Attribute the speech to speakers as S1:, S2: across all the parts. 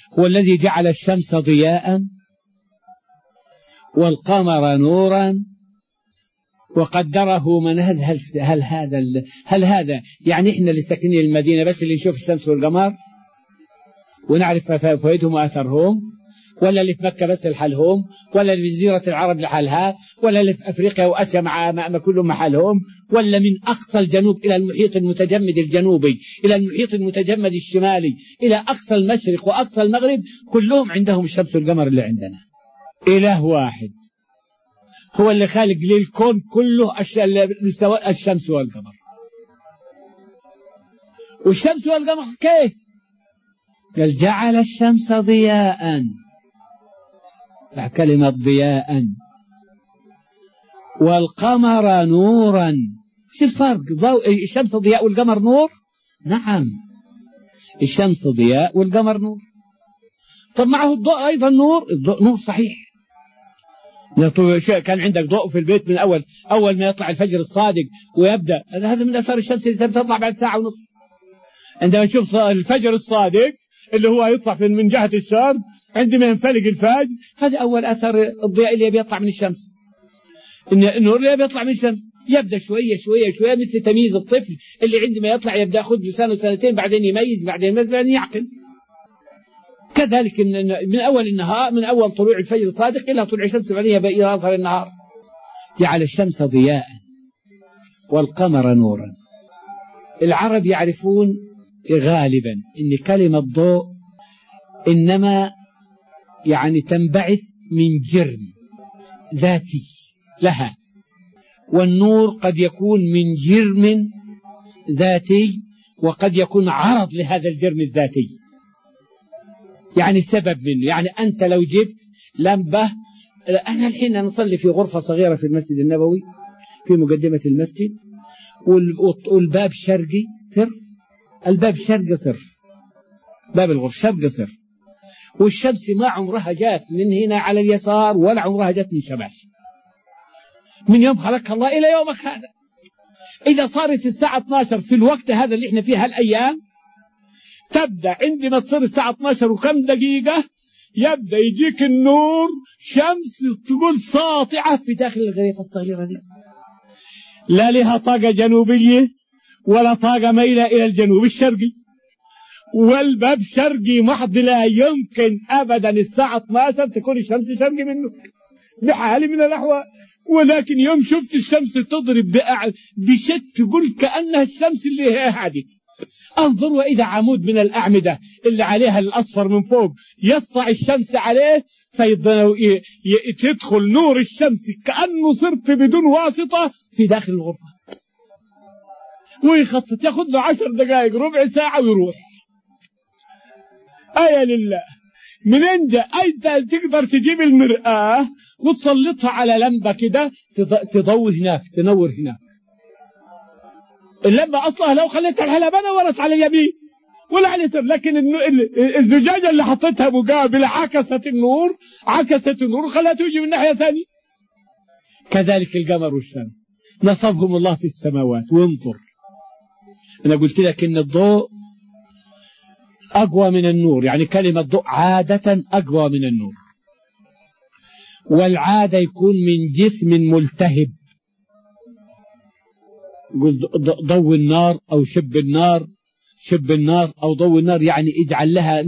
S1: هو الذي جعل الشمس ضياء والقمر نورا وقدره منازل. هل هذا يعني احنا اللي ساكنين المدينة بس اللي نشوف الشمس والقمر ونعرف فوائدهم وأثرهم، ولا اللي في مكة بس لحالهم، ولا اللي في جزيرة العرب لحالها، ولا اللي في أفريقيا وأسيا مع كلهم محلهم، ولا من أقصى الجنوب إلى المحيط المتجمد الجنوبي إلى المحيط المتجمد الشمالي إلى أقصى المشرق وأقصى المغرب كلهم عندهم الشمس والقمر اللي عندنا. إله واحد هو اللي خالق للكون كله الشمس والقمر. والشمس والقمر كيف؟ قال جعل الشمس ضياء، كلمة ضياء، والقمر نورا. شو الفرق؟ الشمس ضياء والقمر نور؟ نعم، الشمس ضياء والقمر نور. طب معه الضوء أيضا نور. الضوء نور صحيح، كان عندك ضوء في البيت من أول ما يطلع الفجر الصادق ويبدأ، هذا من أثار الشمس اللي تطلع بعد ساعة ونصف. عندما تشوف الفجر الصادق اللي هو يطلع من جهة الشرق، عندما ينفلق الفجر، هذا أول أثر الضياء اللي بيطلع من الشمس. النور اللي بيطلع من الشمس يبدأ شوية شوية شوية، مثل تمييز الطفل اللي عندما يطلع يبدأ يأخذ له سنة وسنتين، بعدين يميز، بعدين يعقل. كذلك من أول النهار، من أول طلوع الفجر الصادق إلى طلوع الشمس بعدها إلى آخر النهار. جعل الشمس ضياء والقمر نورا. العرب يعرفون غالبا إن كلمة ضوء إنما يعني تنبعث من جرم ذاتي لها، والنور قد يكون من جرم ذاتي وقد يكون عرض لهذا الجرم الذاتي، يعني سبب منه. يعني أنت لو جبت لمبة، أنا الحين نصلي في غرفة صغيرة في المسجد النبوي في مقدمة المسجد، والباب شرقي صرف، الباب شرقي صرف، باب الغرفة شرقي صرف، والشمس ما عمرها جات من هنا على اليسار ولا عمرها جات من شمال من يوم خلقها الله إلى يومك هذا. إذا صارت الساعة 12 في الوقت هذا اللي احنا فيه هالأيام، تبدأ عندما تصير الساعة 12 وكم دقيقة يبدأ يجيك النور، شمس تقول ساطعة في داخل الغرفة الصغيرة دي، لا لها طاقة جنوبية ولا طاقة ميلة إلى الجنوب الشرقي، والباب شرقي محض، لا يمكن أبدا الساعة 12 تكون الشمس شرقي منه بحال من الأحوال. ولكن يوم شفت الشمس تضرب بشكل تقول كأنها الشمس اللي هي هادت. انظر، وإذا عمود من الأعمدة اللي عليها الأصفر من فوق يسطع الشمس عليه تدخل نور الشمس كأنه صرت بدون واسطة في داخل الغرفة، ويخطط ياخذ له 10 دقائق ربع ساعة ويروح. آية لله. من عند أنت تقدر تجيب المرآة وتسلطها على لمبة كده تضوي هناك تنور هناك. اللمبة أصلها لو خليتها الحلبة نورت على اليمين ولا على اليسار، لكن الزجاجة اللي حطيتها مقابل عكست النور وخلتها يجي من ناحية ثانية. كذلك القمر والشمس نصبهم الله في السماوات. وانظر، أنا قلت لك إن الضوء أقوى من النور، يعني كلمة ضوء عادة أقوى من النور، والعادة يكون من جسم ملتهب. ضوء النار أو شب النار أو ضوء النار، يعني اجعل لها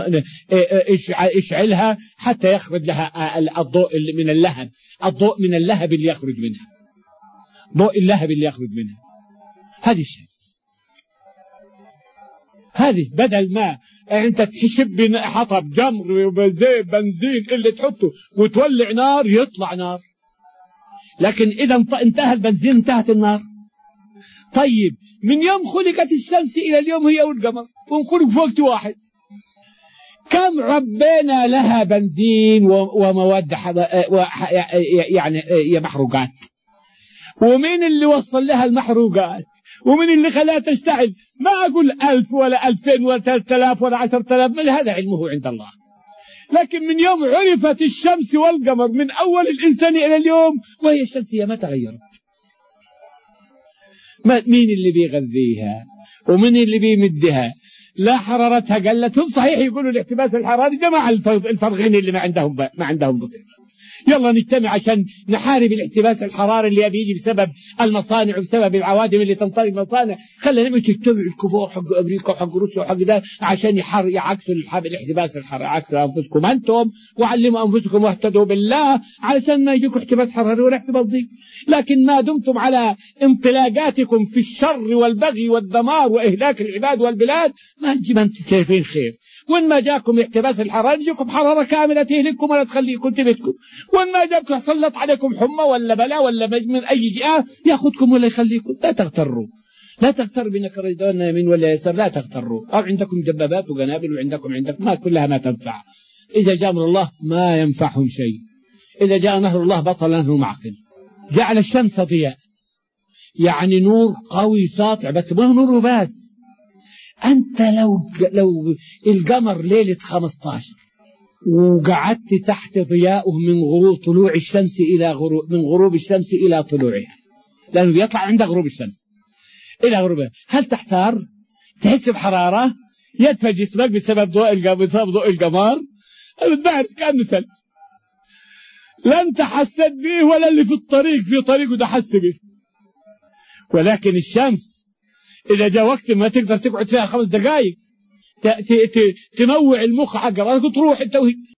S1: اشعلها حتى يخرج لها الضوء من اللهب، الضوء من اللهب اللي يخرج منها، ضوء اللهب اللي يخرج منها. هذه الشمس، هذه بدل ما انت تشب حطب جمر وزيت بنزين اللي تحطه وتولع نار يطلع نار، لكن إذا انتهى البنزين انتهت النار. طيب من يوم خلقت الشمس إلى اليوم هي والقمر ونخلق في وقت واحد، كم عبينا لها بنزين ومواد يعني محروقات، ومين اللي وصل لها المحروقات، ومن اللي خلاها تشتعل؟ ما أقول 1000 ولا 2000 ولا 3000 ولا 10000، من هذا علمه عند الله. لكن من يوم عرفت الشمس والقمر من أول الإنسان إلى اليوم وهي الشمس هي ما تغيرت. مين اللي بيغذيها ومن اللي بيمدها؟ لا حرارتها قلت. هم صحيح يقولوا الاحتباس الحراري جماعة الفرغين اللي ما عندهم بصير. يلا نجتمع عشان نحارب الاحتباس الحراري اللي بيجي بسبب المصانع وبسبب العوادم اللي تنطلق المصانع. خلينا نعمل تجتمع الكبار حق امريكا وحق روسيا وحق ده عشان يعكسوا الاحتباس الحراري. عكسوا انفسكم انتم وعلموا انفسكم واهتدوا بالله علشان ما يجيكم احتباس حراري ولا احتباس ضيق. لكن ما دمتم على انطلاقاتكم في الشر والبغي والدمار واهلاك العباد والبلاد ما انتم شايفين خير. وإن ما جاكم احتباس الحرارة يجيكم حرارة كاملة تهلككم ولا تخليكم تبتكم. وإن ما جاكم سلط عليكم حمى ولا بلاء ولا من أي جهة يأخذكم ولا يخليكم. لا تغتروا، لا تغتر بأنك رجلون يمين ولا يسار، لا تغتروا. أو عندكم دبابات وقنابل وعندكم ما كلها ما تنفع. إذا جاء أمر الله ما ينفعهم شيء. إذا جاء نهر الله بطل عنه معقل. جعل الشمس ضياء يعني نور قوي ساطع، بس ما هو نور بس. أنت لو القمر ليلة 15 وقعدت تحت ضياؤه من غروب طلوع الشمس إلى من غروب الشمس إلى طلوعها، لأنه يطلع عند غروب الشمس إلى غروبها، هل تحتار؟ تحس بحرارة؟ يدفى جسمك بسبب ضوء القمر؟ بعرف كأنه ثلج. لن تحسد به ولا اللي في طريقه ده حس به. ولكن الشمس إذا جاء وقت ما تقدر تقعد فيها 5 دقائق تموع المخ حقك وتروح التوهيد.